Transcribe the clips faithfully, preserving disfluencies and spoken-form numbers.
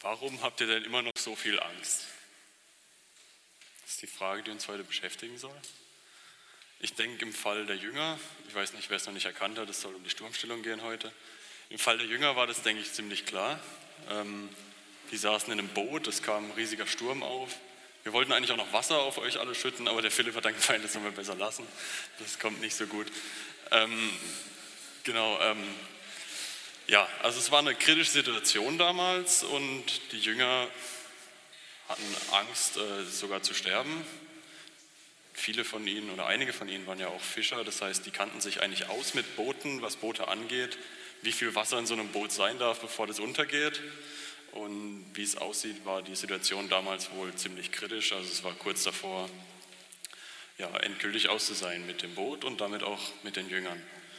Warum habt ihr denn immer noch so viel Angst? Das ist die Frage, die uns heute beschäftigen soll. Ich denke, im Fall der Jünger, ich weiß nicht, wer es noch nicht erkannt hat, es soll um die Sturmstillung gehen heute. Im Fall der Jünger war das, denke ich, ziemlich klar. Ähm, die saßen in einem Boot, es kam ein riesiger Sturm auf. Wir wollten eigentlich auch noch Wasser auf euch alle schütten, aber der Philipp hat dann gemeint, das sollen wir besser lassen. Das kommt nicht so gut. Ähm, genau, ähm, ja, also es war eine kritische Situation damals und die Jünger hatten Angst, äh, sogar zu sterben. Viele von ihnen oder einige von ihnen waren ja auch Fischer, das heißt, die kannten sich eigentlich aus mit Booten, was Boote angeht, wie viel Wasser in so einem Boot sein darf, bevor das untergeht. Und wie es aussieht, war die Situation damals wohl ziemlich kritisch. Also es war kurz davor, ja, endgültig aus zu sein mit dem Boot und damit auch mit den Jüngern.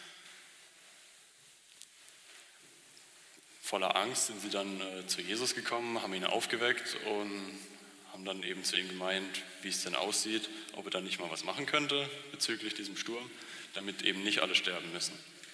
Voller Angst sind sie dann äh, zu Jesus gekommen, haben ihn aufgeweckt und haben dann eben zu ihm gemeint, wie es denn aussieht, ob er dann nicht mal was machen könnte bezüglich diesem Sturm, damit eben nicht alle sterben müssen.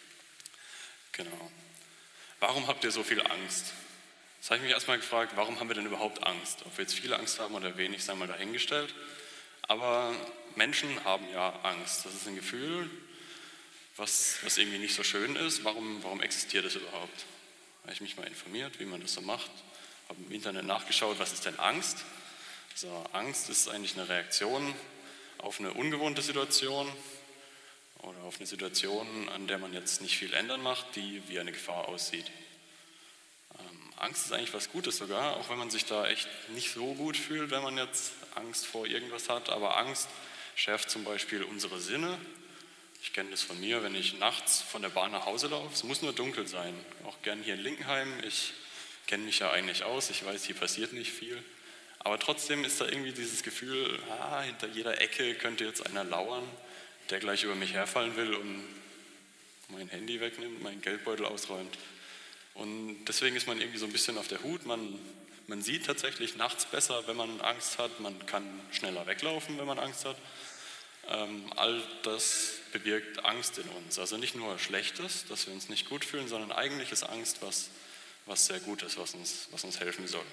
Genau. Warum habt ihr so viel Angst? Das habe ich mich erstmal gefragt, warum haben wir denn überhaupt Angst? Ob wir jetzt viele Angst haben oder wenig, sei mal dahingestellt. Aber Menschen haben ja Angst. Das ist ein Gefühl, was, was irgendwie nicht so schön ist. Warum, warum existiert das überhaupt? Da habe ich mich mal informiert, wie man das so macht. Habe im Internet nachgeschaut, was ist denn Angst? Also Angst ist eigentlich eine Reaktion auf eine ungewohnte Situation oder auf eine Situation, an der man jetzt nicht viel ändern macht, die wie eine Gefahr aussieht. Ähm, Angst ist eigentlich was Gutes sogar, auch wenn man sich da echt nicht so gut fühlt, wenn man jetzt Angst vor irgendwas hat. Aber Angst schärft zum Beispiel unsere Sinne. Ich kenne das von mir, wenn ich nachts von der Bahn nach Hause laufe. Es muss nur dunkel sein. Auch gern hier in Linkenheim. Ich kenne mich ja eigentlich aus. Ich weiß, hier passiert nicht viel. Aber trotzdem ist da irgendwie dieses Gefühl, ah, hinter jeder Ecke könnte jetzt einer lauern, der gleich über mich herfallen will und mein Handy wegnimmt, meinen Geldbeutel ausräumt. Und deswegen ist man irgendwie so ein bisschen auf der Hut. Man, man sieht tatsächlich nachts besser, wenn man Angst hat. Man kann schneller weglaufen, wenn man Angst hat. Ähm, all das bewirkt Angst in uns. Also nicht nur Schlechtes, dass wir uns nicht gut fühlen, sondern eigentlich ist Angst was, was sehr Gutes, was uns, was uns helfen soll.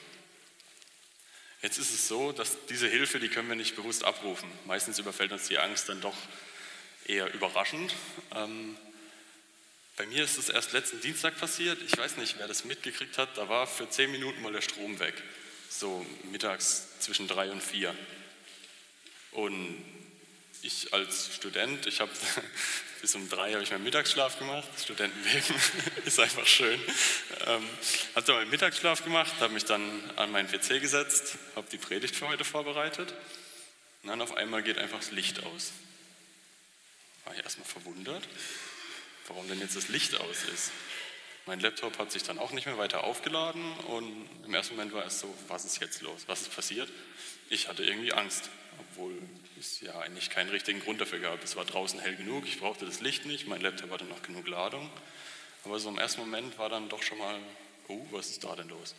Jetzt ist es so, dass diese Hilfe, die können wir nicht bewusst abrufen. Meistens überfällt uns die Angst dann doch eher überraschend. Ähm, bei mir ist es erst letzten Dienstag passiert. Ich weiß nicht, wer das mitgekriegt hat. Da war für zehn Minuten mal der Strom weg. So mittags zwischen drei und vier. Und ich als Student, ich habe bis um drei habe ich meinen Mittagsschlaf gemacht. Studentenleben ist einfach schön. Ähm, habe dann meinen Mittagsschlaf gemacht, habe mich dann an meinen P C gesetzt, habe die Predigt für heute vorbereitet. Und dann auf einmal geht einfach das Licht aus. War ich erstmal verwundert, warum denn jetzt das Licht aus ist. Mein Laptop hat sich dann auch nicht mehr weiter aufgeladen und im ersten Moment war es so, was ist jetzt los, was ist passiert? Ich hatte irgendwie Angst, obwohl es ja eigentlich keinen richtigen Grund dafür gab. Es war draußen hell genug, ich brauchte das Licht nicht, mein Laptop hatte noch genug Ladung. Aber so im ersten Moment war dann doch schon mal, oh, was ist da denn los?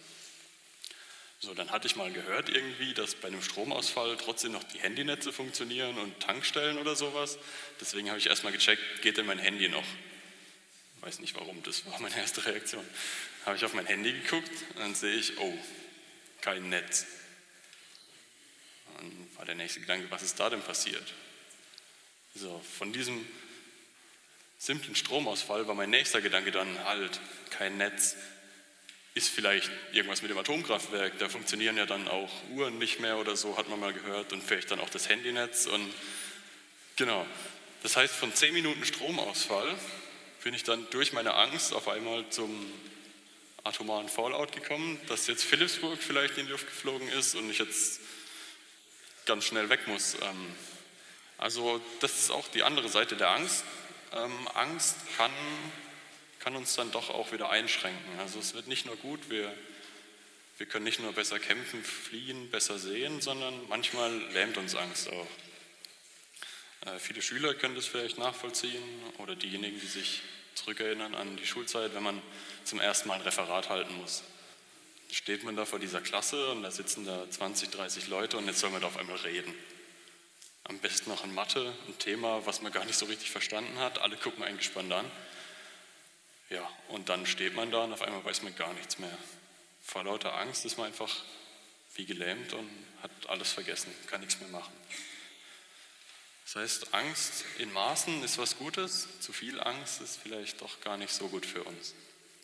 So, dann hatte ich mal gehört irgendwie, dass bei einem Stromausfall trotzdem noch die Handynetze funktionieren und Tankstellen oder sowas. Deswegen habe ich erstmal gecheckt, geht denn mein Handy noch? Ich weiß nicht warum, das war meine erste Reaktion. Habe ich auf mein Handy geguckt und dann sehe ich, oh, kein Netz. Dann war der nächste Gedanke, was ist da denn passiert? So, von diesem simplen Stromausfall war mein nächster Gedanke dann, halt, kein Netz. Ist vielleicht irgendwas mit dem Atomkraftwerk, da funktionieren ja dann auch Uhren nicht mehr oder so, hat man mal gehört, und vielleicht dann auch das Handynetz. Und genau, das heißt, von zehn Minuten Stromausfall bin ich dann durch meine Angst auf einmal zum atomaren Fallout gekommen, dass jetzt Philippsburg vielleicht in die Luft geflogen ist und ich jetzt ganz schnell weg muss. Also das ist auch die andere Seite der Angst. Angst kann, kann uns dann doch auch wieder einschränken. Also es wird nicht nur gut, wir, wir können nicht nur besser kämpfen, fliehen, besser sehen, sondern manchmal lähmt uns Angst auch. Äh, viele Schüler können das vielleicht nachvollziehen oder diejenigen, die sich zurückerinnern an die Schulzeit, wenn man zum ersten Mal ein Referat halten muss. Dann steht man da vor dieser Klasse und da sitzen da zwanzig, dreißig Leute und jetzt soll man da auf einmal reden. Am besten noch in Mathe, ein Thema, was man gar nicht so richtig verstanden hat. Alle gucken einen gespannt an. Ja, und dann steht man da und auf einmal weiß man gar nichts mehr. Vor lauter Angst ist man einfach wie gelähmt und hat alles vergessen, kann nichts mehr machen. Das heißt, Angst in Maßen ist was Gutes, zu viel Angst ist vielleicht doch gar nicht so gut für uns.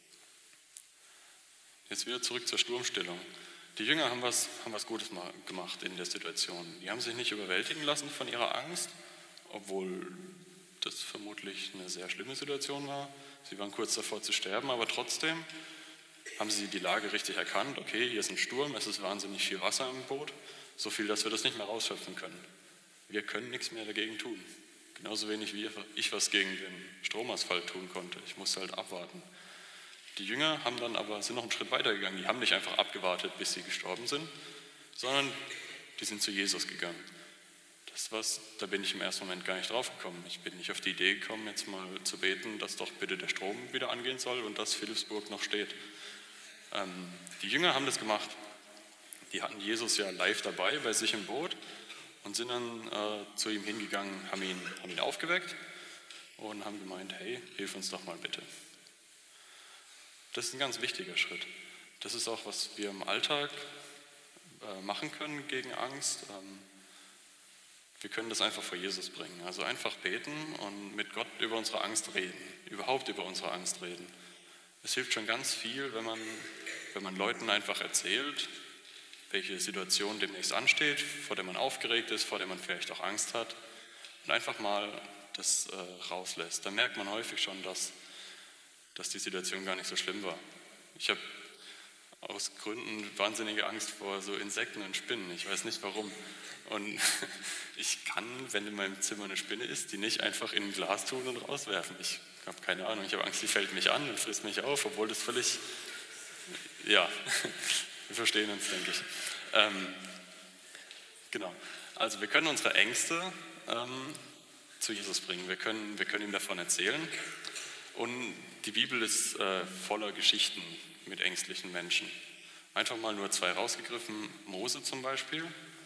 Jetzt wieder zurück zur Sturmstillung. Die Jünger haben was, haben was Gutes gemacht in der Situation. Die haben sich nicht überwältigen lassen von ihrer Angst, obwohl das vermutlich eine sehr schlimme Situation war. Sie waren kurz davor zu sterben, aber trotzdem haben sie die Lage richtig erkannt. Okay, hier ist ein Sturm, es ist wahnsinnig viel Wasser im Boot, so viel, dass wir das nicht mehr rausschöpfen können. Wir können nichts mehr dagegen tun. Genauso wenig wie ich was gegen den Stromausfall tun konnte. Ich musste halt abwarten. Die Jünger haben dann aber, sind noch einen Schritt weiter gegangen. Die haben nicht einfach abgewartet, bis sie gestorben sind, sondern die sind zu Jesus gegangen. Das was, da bin ich im ersten Moment gar nicht drauf gekommen. Ich bin nicht auf die Idee gekommen, jetzt mal zu beten, dass doch bitte der Strom wieder angehen soll und dass Philippsburg noch steht. Ähm, die Jünger haben das gemacht. Die hatten Jesus ja live dabei bei sich im Boot und sind dann äh, zu ihm hingegangen, haben ihn, haben ihn aufgeweckt und haben gemeint, hey, hilf uns doch mal bitte. Das ist ein ganz wichtiger Schritt. Das ist auch, was wir im Alltag äh, machen können gegen Angst. Ähm, wir können das einfach vor Jesus bringen. Also einfach beten und mit Gott über unsere Angst reden. Überhaupt über unsere Angst reden. Es hilft schon ganz viel, wenn man, wenn man Leuten einfach erzählt, welche Situation demnächst ansteht, vor der man aufgeregt ist, vor der man vielleicht auch Angst hat. Und einfach mal das äh, rauslässt. Dann merkt man häufig schon, dass dass die Situation gar nicht so schlimm war. Ich habe aus Gründen wahnsinnige Angst vor so Insekten und Spinnen. Ich weiß nicht warum. Und ich kann, wenn in meinem Zimmer eine Spinne ist, die nicht einfach in ein Glas tun und rauswerfen. Ich habe keine Ahnung. Ich habe Angst, die fällt mich an und frisst mich auf, obwohl das völlig, ja, wir verstehen uns, denke ich. Ähm, genau. Also wir können unsere Ängste ähm, zu Jesus bringen. Wir können, wir können ihm davon erzählen. Und die Bibel ist äh, voller Geschichten mit ängstlichen Menschen. Einfach mal nur zwei rausgegriffen. Mose zum Beispiel,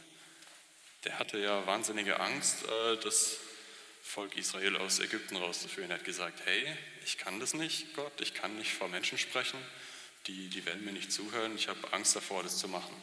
der hatte ja wahnsinnige Angst, äh, das Volk Israel aus Ägypten rauszuführen. Er hat gesagt, hey, ich kann das nicht, Gott, ich kann nicht vor Menschen sprechen, die, die werden mir nicht zuhören, ich habe Angst davor, das zu machen.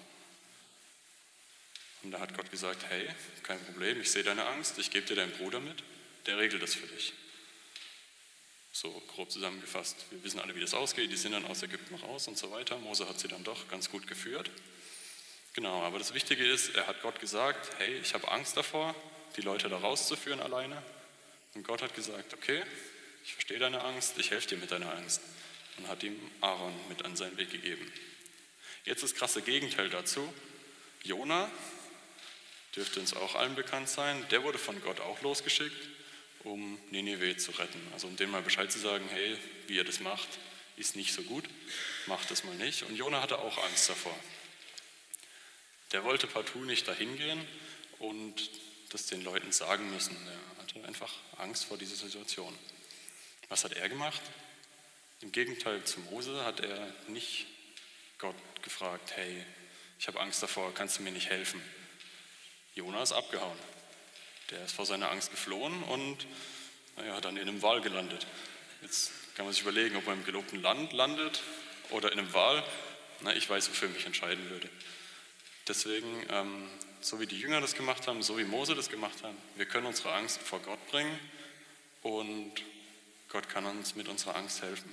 Und da hat Gott gesagt, hey, kein Problem, ich sehe deine Angst, ich gebe dir deinen Bruder mit, der regelt das für dich. So grob zusammengefasst. Wir wissen alle, wie das ausgeht. Die sind dann aus Ägypten raus und so weiter. Mose hat sie dann doch ganz gut geführt. Genau, aber das Wichtige ist, er hat Gott gesagt, hey, ich habe Angst davor, die Leute da rauszuführen alleine. Und Gott hat gesagt, okay, ich verstehe deine Angst, ich helfe dir mit deiner Angst. Und hat ihm Aaron mit an seinen Weg gegeben. Jetzt das krasse Gegenteil dazu. Jona, dürfte uns auch allen bekannt sein, der wurde von Gott auch losgeschickt, um Ninive zu retten. Also um denen mal Bescheid zu sagen, hey, wie ihr das macht, ist nicht so gut, macht das mal nicht. Und Jona hatte auch Angst davor. Der wollte partout nicht dahin gehen und das den Leuten sagen müssen. Er hatte einfach Angst vor dieser Situation. Was hat er gemacht? Im Gegenteil zu Mose hat er nicht Gott gefragt, hey, ich habe Angst davor, kannst du mir nicht helfen? Jona ist abgehauen. Der ist vor seiner Angst geflohen und naja, hat dann in einem Wal gelandet. Jetzt kann man sich überlegen, ob man im gelobten Land landet oder in einem Wal. Na, ich weiß, wofür ich mich entscheiden würde. Deswegen, ähm, so wie die Jünger das gemacht haben, so wie Mose das gemacht haben, wir können unsere Angst vor Gott bringen und Gott kann uns mit unserer Angst helfen.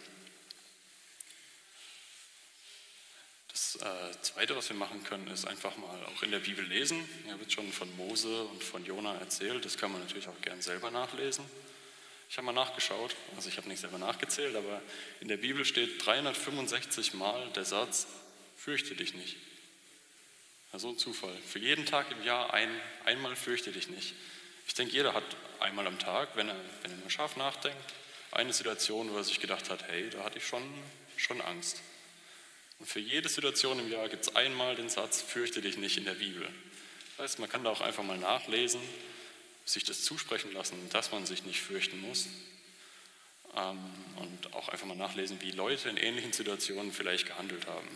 Das äh, Zweite, was wir machen können, ist einfach mal auch in der Bibel lesen. Hier wird schon von Mose und von Jona erzählt. Das kann man natürlich auch gern selber nachlesen. Ich habe mal nachgeschaut, also ich habe nicht selber nachgezählt, aber in der Bibel steht dreihundertfünfundsechzig Mal der Satz, fürchte dich nicht. Ja, so ein Zufall. Für jeden Tag im Jahr ein, einmal fürchte dich nicht. Ich denke, jeder hat einmal am Tag, wenn er, wenn er mal scharf nachdenkt, eine Situation, wo er sich gedacht hat, hey, da hatte ich schon, schon Angst. Und für jede Situation im Jahr gibt es einmal den Satz, fürchte dich nicht in der Bibel. Das heißt, man kann da auch einfach mal nachlesen, sich das zusprechen lassen, dass man sich nicht fürchten muss. Ähm, und auch einfach mal nachlesen, wie Leute in ähnlichen Situationen vielleicht gehandelt haben.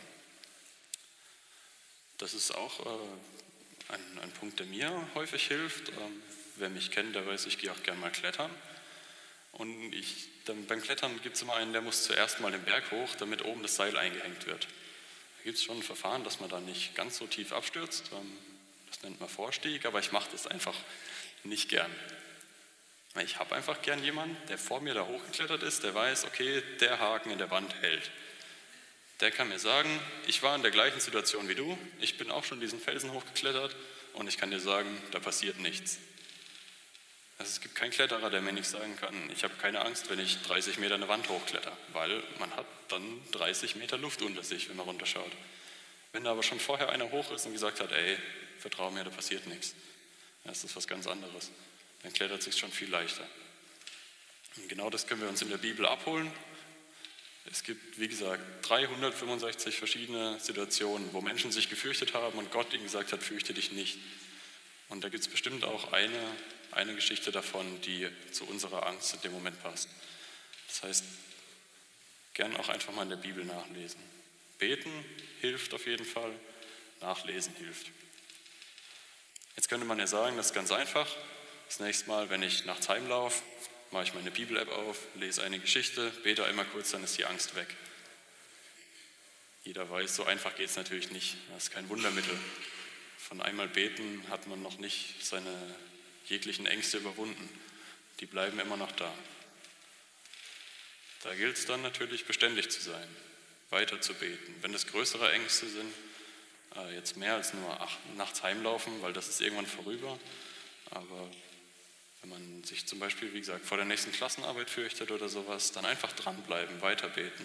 Das ist auch äh, ein, ein Punkt, der mir häufig hilft. Ähm, wer mich kennt, der weiß, ich gehe auch gerne mal klettern. Und ich, dann, beim Klettern gibt es immer einen, der muss zuerst mal den Berg hoch, damit oben das Seil eingehängt wird. Da gibt es schon ein Verfahren, dass man da nicht ganz so tief abstürzt. Das nennt man Vorstieg, aber ich mache das einfach nicht gern. Ich habe einfach gern jemanden, der vor mir da hochgeklettert ist, der weiß, okay, der Haken in der Wand hält. Der kann mir sagen, ich war in der gleichen Situation wie du, ich bin auch schon diesen Felsen hochgeklettert und ich kann dir sagen, da passiert nichts. Also es gibt keinen Kletterer, der mir nicht sagen kann, ich habe keine Angst, wenn ich dreißig Meter eine Wand hochkletter, weil man hat dann dreißig Meter Luft unter sich, wenn man runterschaut. Wenn da aber schon vorher einer hoch ist und gesagt hat, ey, vertrau mir, da passiert nichts, das ist was ganz anderes. Dann klettert es sich schon viel leichter. Und genau das können wir uns in der Bibel abholen. Es gibt, wie gesagt, dreihundertfünfundsechzig verschiedene Situationen, wo Menschen sich gefürchtet haben und Gott ihnen gesagt hat, fürchte dich nicht. Und da gibt es bestimmt auch eine, eine Geschichte davon, die zu unserer Angst in dem Moment passt. Das heißt, gern auch einfach mal in der Bibel nachlesen. Beten hilft auf jeden Fall, nachlesen hilft. Jetzt könnte man ja sagen, das ist ganz einfach. Das nächste Mal, wenn ich nachts heimlaufe, mache ich meine Bibel-App auf, lese eine Geschichte, bete einmal kurz, dann ist die Angst weg. Jeder weiß, so einfach geht es natürlich nicht. Das ist kein Wundermittel. Von einmal beten hat man noch nicht seine jeglichen Ängste überwunden. Die bleiben immer noch da. Da gilt es dann natürlich, beständig zu sein, weiter zu beten. Wenn es größere Ängste sind, äh, jetzt mehr als nur ach, nachts heimlaufen, weil das ist irgendwann vorüber. Aber wenn man sich zum Beispiel, wie gesagt, vor der nächsten Klassenarbeit fürchtet oder sowas, dann einfach dranbleiben, weiter beten.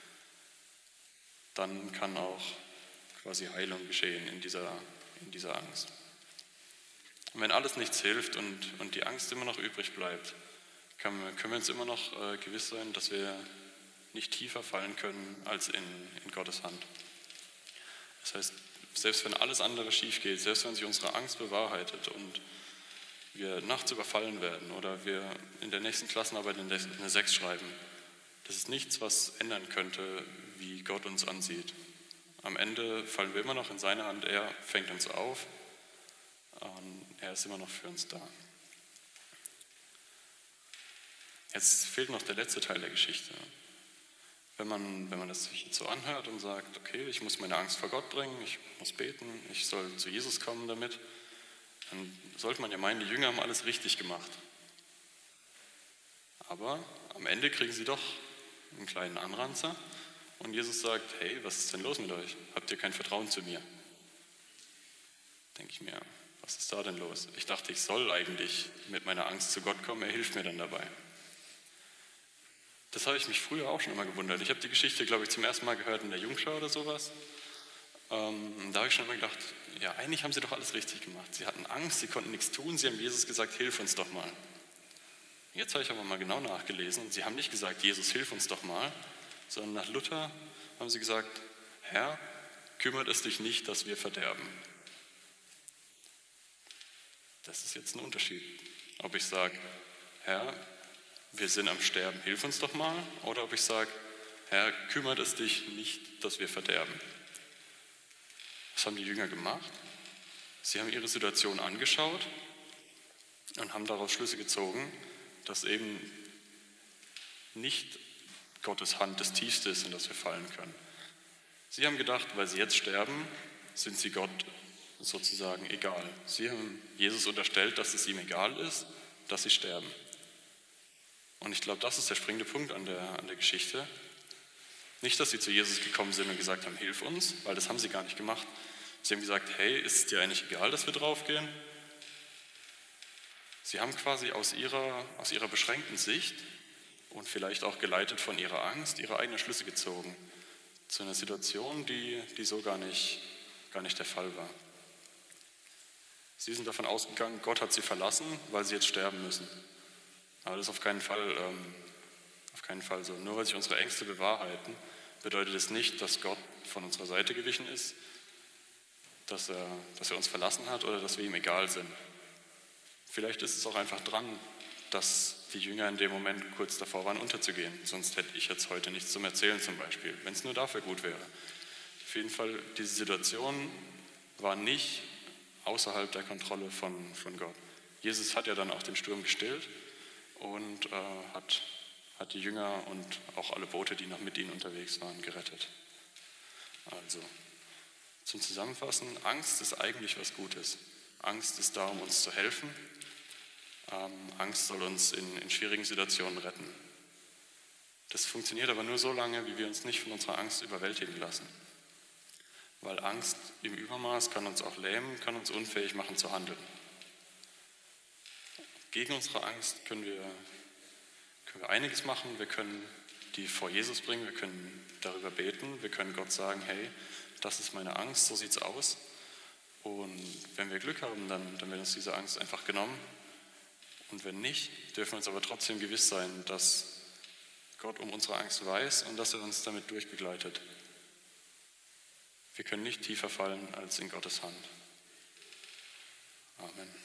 Dann kann auch quasi Heilung geschehen in dieser, in dieser Angst. Und wenn alles nichts hilft und, und die Angst immer noch übrig bleibt, kann, können wir uns immer noch äh, gewiss sein, dass wir nicht tiefer fallen können als in, in Gottes Hand. Das heißt, selbst wenn alles andere schief geht, selbst wenn sich unsere Angst bewahrheitet und wir nachts überfallen werden oder wir in der nächsten Klassenarbeit eine sechs schreiben, das ist nichts, was ändern könnte, wie Gott uns ansieht. Am Ende fallen wir immer noch in seine Hand, er fängt uns auf und er ist immer noch für uns da. Jetzt fehlt noch der letzte Teil der Geschichte. Wenn man, wenn man das sich so anhört und sagt, okay, ich muss meine Angst vor Gott bringen, ich muss beten, ich soll zu Jesus kommen damit, dann sollte man ja meinen, die Jünger haben alles richtig gemacht. Aber am Ende kriegen sie doch einen kleinen Anranzer und Jesus sagt, hey, was ist denn los mit euch? Habt ihr kein Vertrauen zu mir? Denke ich mir, was ist da denn los? Ich dachte, ich soll eigentlich mit meiner Angst zu Gott kommen, er hilft mir dann dabei. Das habe ich mich früher auch schon immer gewundert. Ich habe die Geschichte, glaube ich, zum ersten Mal gehört in der Jungschau oder sowas. Ähm, da habe ich schon immer gedacht, ja, eigentlich haben sie doch alles richtig gemacht. Sie hatten Angst, sie konnten nichts tun, sie haben Jesus gesagt, hilf uns doch mal. Jetzt habe ich aber mal genau nachgelesen und sie haben nicht gesagt, Jesus, hilf uns doch mal, sondern nach Luther haben sie gesagt, Herr, kümmert es dich nicht, dass wir verderben. Das ist jetzt ein Unterschied, ob ich sage, Herr, wir sind am Sterben, hilf uns doch mal, oder ob ich sage, Herr, kümmert es dich nicht, dass wir verderben. Was haben die Jünger gemacht? Sie haben ihre Situation angeschaut und haben daraus Schlüsse gezogen, dass eben nicht Gottes Hand das Tiefste ist, in das wir fallen können. Sie haben gedacht, weil sie jetzt sterben, sind sie Gott sozusagen egal. Sie haben Jesus unterstellt, dass es ihm egal ist, dass sie sterben. Und ich glaube, das ist der springende Punkt an der, an der Geschichte. Nicht, dass sie zu Jesus gekommen sind und gesagt haben, hilf uns, weil das haben sie gar nicht gemacht. Sie haben gesagt, hey, ist es dir eigentlich egal, dass wir draufgehen? Sie haben quasi aus ihrer, aus ihrer beschränkten Sicht und vielleicht auch geleitet von ihrer Angst ihre eigenen Schlüsse gezogen zu einer Situation, die, die so gar nicht, gar nicht der Fall war. Sie sind davon ausgegangen, Gott hat sie verlassen, weil sie jetzt sterben müssen. Aber das ist auf keinen Fall, ähm, auf keinen Fall so. Nur weil sich unsere Ängste bewahrheiten, bedeutet es nicht, dass Gott von unserer Seite gewichen ist, dass er, dass er uns verlassen hat oder dass wir ihm egal sind. Vielleicht ist es auch einfach dran, dass die Jünger in dem Moment kurz davor waren, unterzugehen. Sonst hätte ich jetzt heute nichts zum Erzählen zum Beispiel, wenn es nur dafür gut wäre. Auf jeden Fall, diese Situation war nicht außerhalb der Kontrolle von, von Gott. Jesus hat ja dann auch den Sturm gestillt und äh, hat, hat die Jünger und auch alle Boote, die noch mit ihnen unterwegs waren, gerettet. Also, zum Zusammenfassen, Angst ist eigentlich was Gutes. Angst ist da, um uns zu helfen. Ähm, Angst soll uns in, in schwierigen Situationen retten. Das funktioniert aber nur so lange, wie wir uns nicht von unserer Angst überwältigen lassen. Weil Angst im Übermaß kann uns auch lähmen, kann uns unfähig machen zu handeln. Gegen unsere Angst können wir, können wir einiges machen. Wir können die vor Jesus bringen, wir können darüber beten, wir können Gott sagen, hey, das ist meine Angst, so sieht's aus. Und wenn wir Glück haben, dann, dann wird uns diese Angst einfach genommen. Und wenn nicht, dürfen wir uns aber trotzdem gewiss sein, dass Gott um unsere Angst weiß und dass er uns damit durchbegleitet. Wir können nicht tiefer fallen als in Gottes Hand. Amen.